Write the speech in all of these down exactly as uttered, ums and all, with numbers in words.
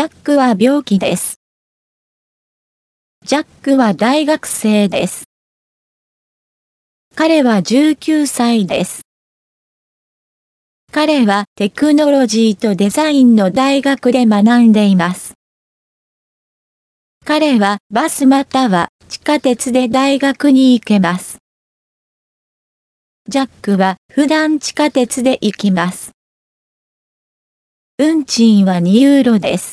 ジャックは病気です。ジャックは大学生です。彼はじゅうきゅうさいです。彼はテクノロジーとデザインの大学で学んでいます。彼はバスまたは地下鉄で大学に行けます。ジャックは普段地下鉄で行きます。運賃はにユーロです。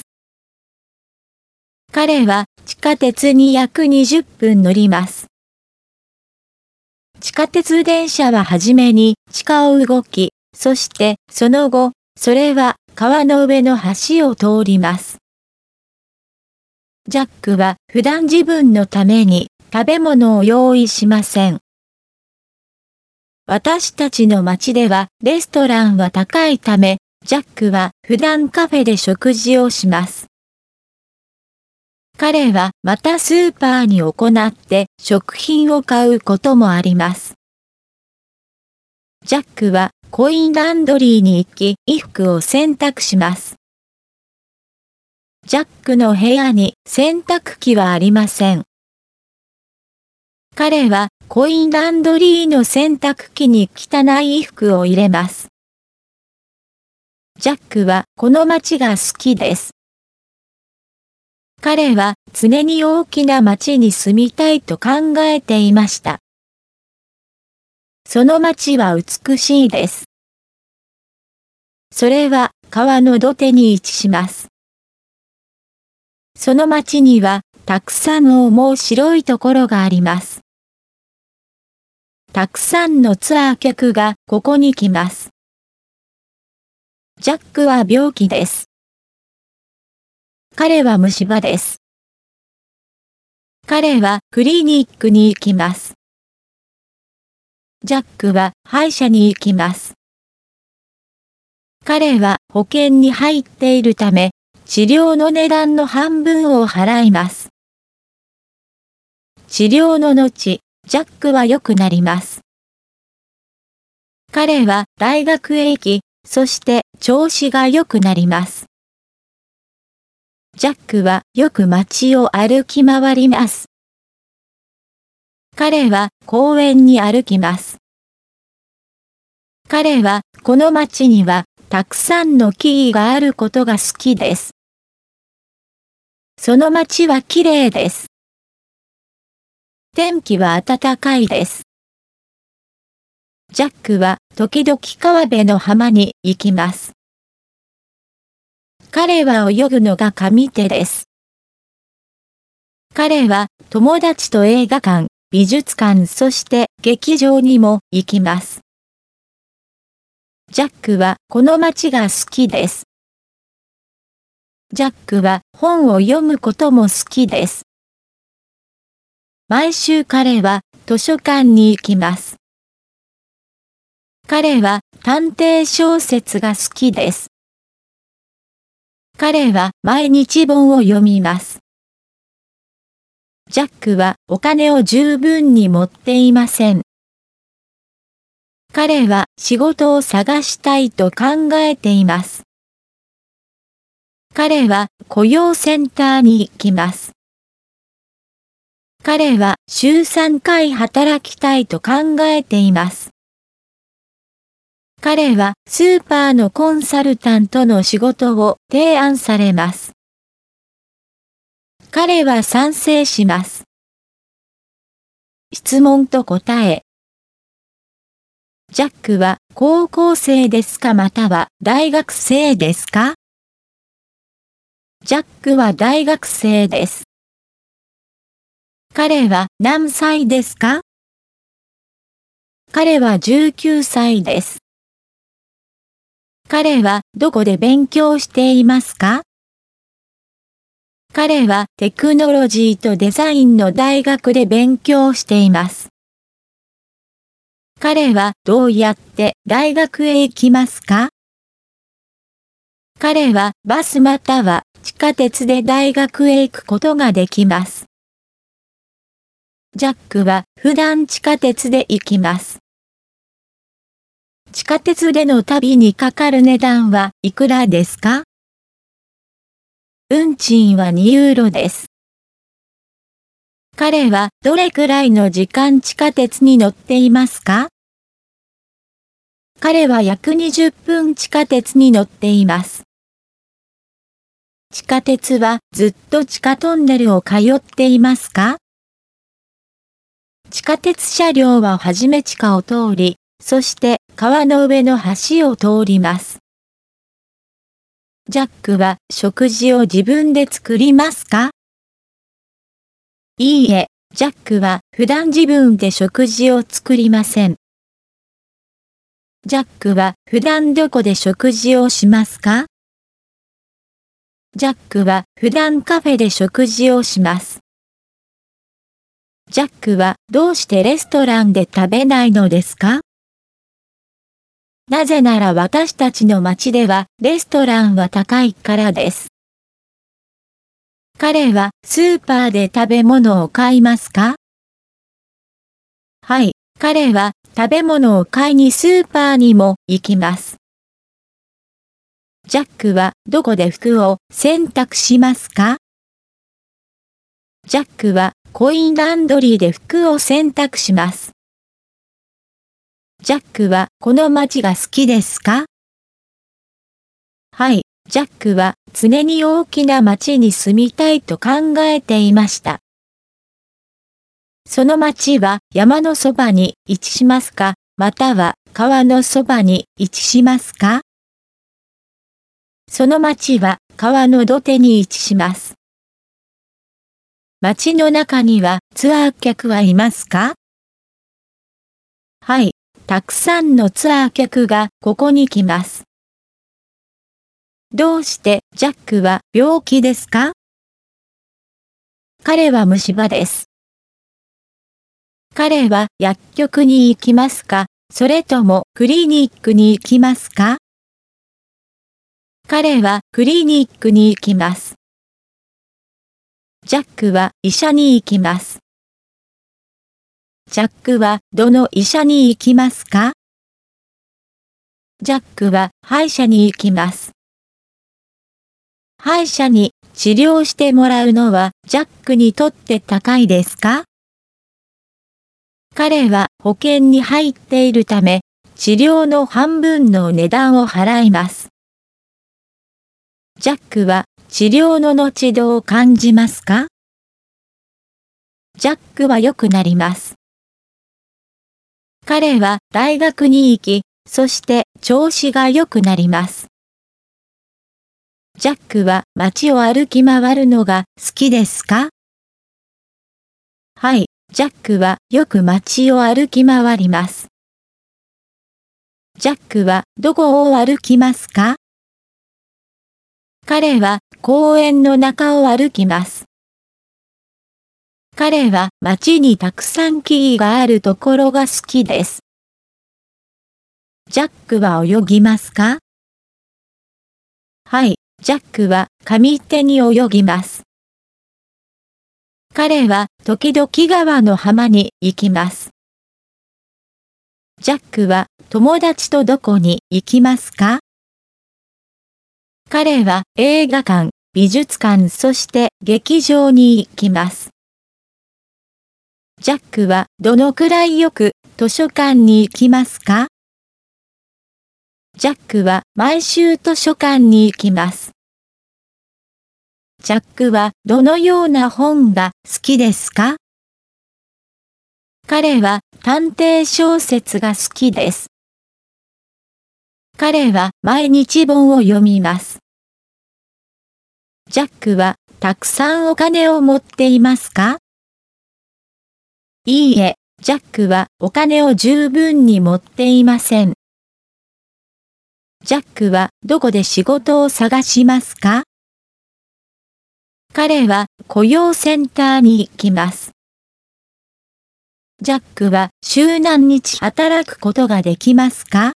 彼は地下鉄に約にじゅっぷん乗ります。地下鉄電車ははじめに地下を動き、そしてその後、それは川の上の橋を通ります。ジャックは普段自分のために食べ物を用意しません。私たちの町ではレストランは高いため、ジャックは普段カフェで食事をします。彼はまたスーパーに行って食品を買うこともあります。ジャックはコインランドリーに行き衣服を洗濯します。ジャックの部屋に洗濯機はありません。彼はコインランドリーの洗濯機に汚い衣服を入れます。ジャックはこの町が好きです。彼は常に大きな町に住みたいと考えていました。その町は美しいです。それは川の土手に位置します。その町にはたくさんの面白いところがあります。たくさんのツアー客がここに来ます。ジャックは病気です。彼は虫歯です。彼はクリニックに行きます。ジャックは歯医者に行きます。彼は保険に入っているため、治療の値段の半分を払います。治療の後、ジャックは良くなります。彼は大学へ行き、そして調子が良くなります。ジャックはよく街を歩き回ります。彼は公園に歩きます。彼はこの街にはたくさんの木々があることが好きです。その街はきれいです。天気は暖かいです。ジャックは時々川辺の浜に行きます。彼は泳ぐのが神手です。彼は友達と映画館、美術館そして劇場にも行きます。ジャックはこの街が好きです。ジャックは本を読むことも好きです。毎週彼は図書館に行きます。彼は探偵小説が好きです。彼は毎日本を読みます。ジャックはお金を十分に持っていません。彼は仕事を探したいと考えています。彼は雇用センターに行きます。彼は週さんかい働きたいと考えています。彼はスーパーのコンサルタントの仕事を提案されます。彼は賛成します。質問と答え。ジャックは高校生ですかまたは大学生ですか？ジャックは大学生です。彼は何歳ですか？彼はじゅうきゅうさいです。彼はどこで勉強していますか？彼はテクノロジーとデザインの大学で勉強しています。彼はどうやって大学へ行きますか？彼はバスまたは地下鉄で大学へ行くことができます。ジャックは普段地下鉄で行きます。地下鉄での旅にかかる値段はいくらですか？ 運賃はにユーロです。彼はどれくらいの時間地下鉄に乗っていますか？彼は約にじゅっぷん地下鉄に乗っています。地下鉄はずっと地下トンネルを通っていますか？地下鉄車両ははじめ地下を通り、そして川の上の橋を通ります。ジャックは食事を自分で作りますか？いいえ、ジャックは普段自分で食事を作りません。ジャックは普段どこで食事をしますか？ジャックは普段カフェで食事をします。ジャックはどうしてレストランで食べないのですか？なぜなら私たちの町ではレストランは高いからです。彼はスーパーで食べ物を買いますか？はい、彼は食べ物を買いにスーパーにも行きます。ジャックはどこで服を洗濯しますか？ジャックはコインランドリーで服を洗濯します。ジャックはこの街が好きですか？はい、ジャックは常に大きな町に住みたいと考えていました。その町は山のそばに位置しますか、または川のそばに位置しますか？その町は川の土手に位置します。町の中にはツアー客はいますか？はい、たくさんのツアー客がここに来ます。どうしてジャックは病気ですか？彼は虫歯です。彼は薬局に行きますか、それともクリニックに行きますか？彼はクリニックに行きます。ジャックは医者に行きます。ジャックはどの医者に行きますか？ジャックは歯医者に行きます。歯医者に治療してもらうのはジャックにとって高いですか？彼は保険に入っているため、治療の半分の値段を払います。ジャックは治療の後どう感じますか？ジャックは良くなります。彼は大学に行き、そして調子が良くなります。ジャックは街を歩き回るのが好きですか？はい、ジャックはよく街を歩き回ります。ジャックはどこを歩きますか？彼は公園の中を歩きます。彼は街にたくさん木々があるところが好きです。ジャックは泳ぎますか？はい、ジャックは上手に泳ぎます。彼は時々川の浜に行きます。ジャックは友達とどこに行きますか？彼は映画館、美術館そして劇場に行きます。ジャックはどのくらいよく図書館に行きますか？ジャックは毎週図書館に行きます。ジャックはどのような本が好きですか？彼は探偵小説が好きです。彼は毎日本を読みます。ジャックはたくさんお金を持っていますか？いいえ、ジャックはお金を十分に持っていません。ジャックはどこで仕事を探しますか？彼は雇用センターに行きます。ジャックは週何日働くことができますか？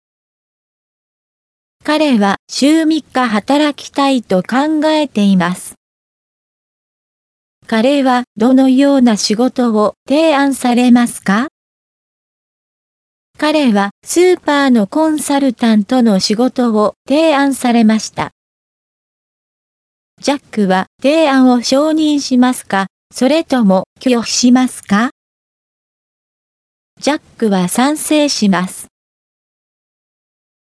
彼は週みっか働きたいと考えています。彼はどのような仕事を提案されますか？彼はスーパーのコンサルタントの仕事を提案されました。 ジャックは提案を承認しますか、それとも拒否しますか？ジャックは賛成します。